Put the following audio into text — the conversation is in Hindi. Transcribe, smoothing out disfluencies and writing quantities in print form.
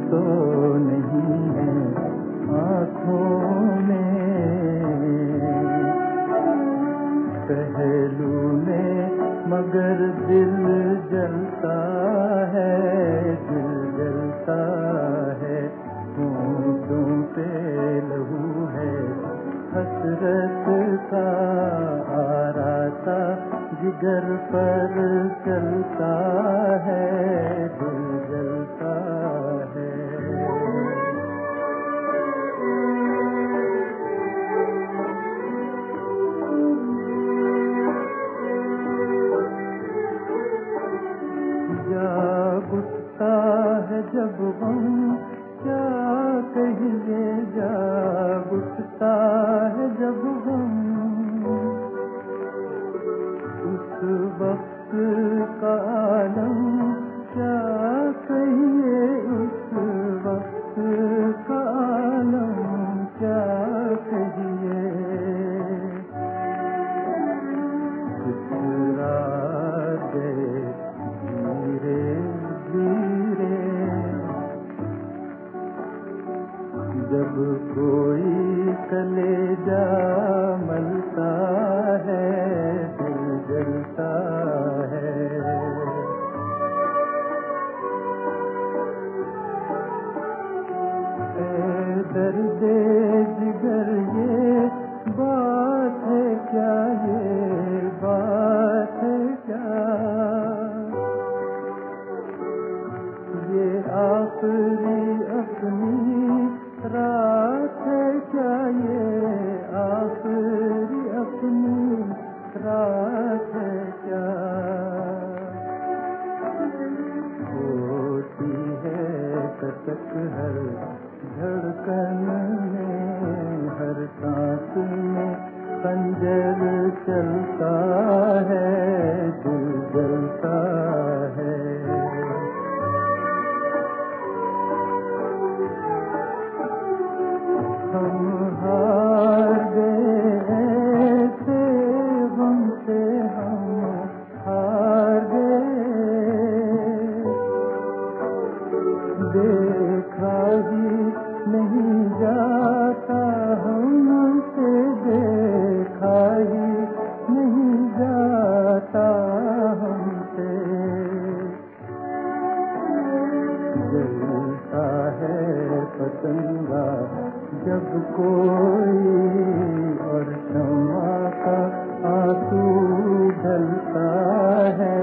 तो नहीं है आँखों में, पहलू में मगर दिल जलता है, दिल जलता है। होंठों पे लहू है हसरत का, आ राता जिगर पर चलता है, दिल जलता है। जाग उठता है जब हम क्या कहिए, जाग उठता है जब हम उस वक्त का आलम क्या कहिए, उस वक्त का आलम क्या कहिए। गुजरा गए धीरे धीरे, जब कोई कलेजा मलता है, दिल जलता है। ऐ दर्दे जिगर ये बात है क्या, ये बात है क्या, ये आखिरी अपनी रात है क्या, ये आखिरी अपनी रात है क्या। होती है कसक हर धड़कन में, हर सांस में खंजर चलता है, दिल जलता है। हम हार गए ऐसे गम से, हम हार गए, देखा ही नहीं जाता हमसे, देखा ही नहीं जाता हमसे। जलता है पतंगा जब कोई और शम्मा का आंसू ढलता है,